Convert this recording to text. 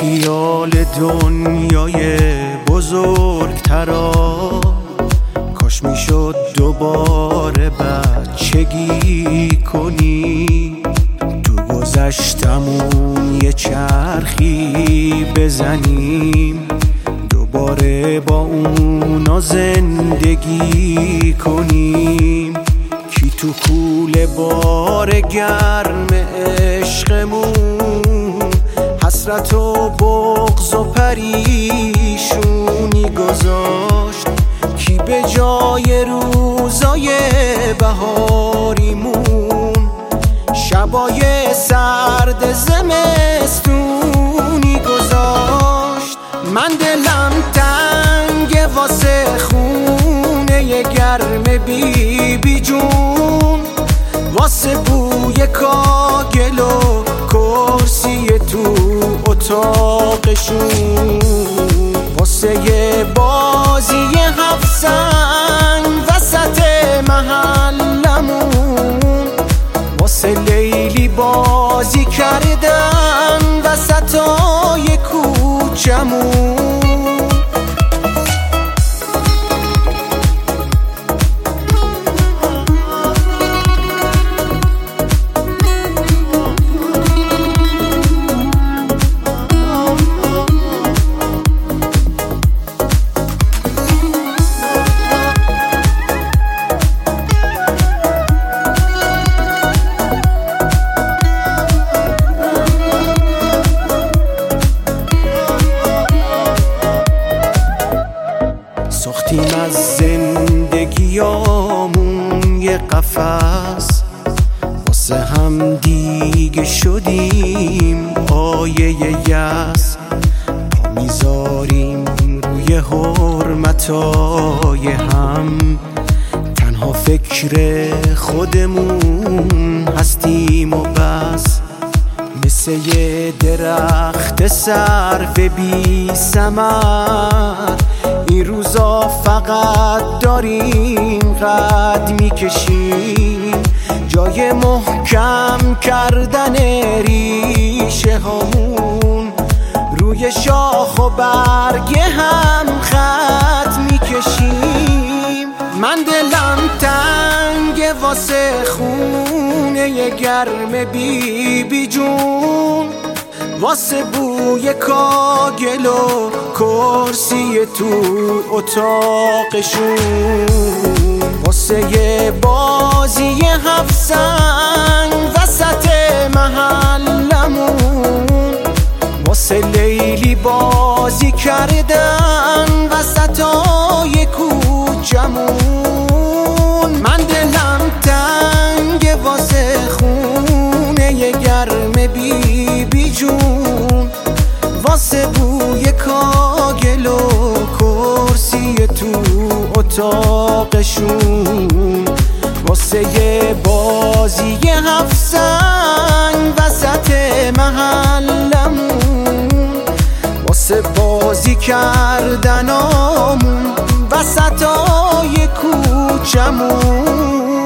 خیال دنیای بزرگترا، کاش میشد دوباره بچگی کنی، تو گذشتمون یه چرخی بزنیم، دوباره با اونا زندگی کنیم. کی تو کوله بار گرم عشقمون حسرت و بغض و پریشونی گذاشت، کی به جای روزای بهاریمون شبای سرد زمستونی گذاشت. من دلم تنگ واسه خونه گرم بی جون، واسه بوی کاگل و کرسی تو اتاقشون، واسه یه بازی هفت سنگ وسط محلمون، واسه لیلی بازی کردن وسطای کوچمون. ساختیم از زندگیامون یه قفس، واسه هم دیگه شدیم آیه یأس، پا میذاریم روی حرمتای هم، تنها فکر خودمون هستیم و بس، مثل یه درخت سرو بی ثمر، این روزا فقط داریم قد میکشیم، جای محکم کردن ریشه هامون، روی شاخ و برگ هم خط میکشیم. من دلم تنگ واسه خونه گرم بی جون، واسه بوی کاگل و کرسی تو اتاقشون، واسه یه بازی هفت سنگ وسط محلمون، واسه لیلی بازی کردن وسطای کوچمون. من دلم تنگ واسه خونه گرم بی جون، واسه بوی کاگل و کرسی تو اتاقشون، واسه یه بازی هفت سنگ وسط محلمون، واسه بازی کردنامون وسطای کوچمون.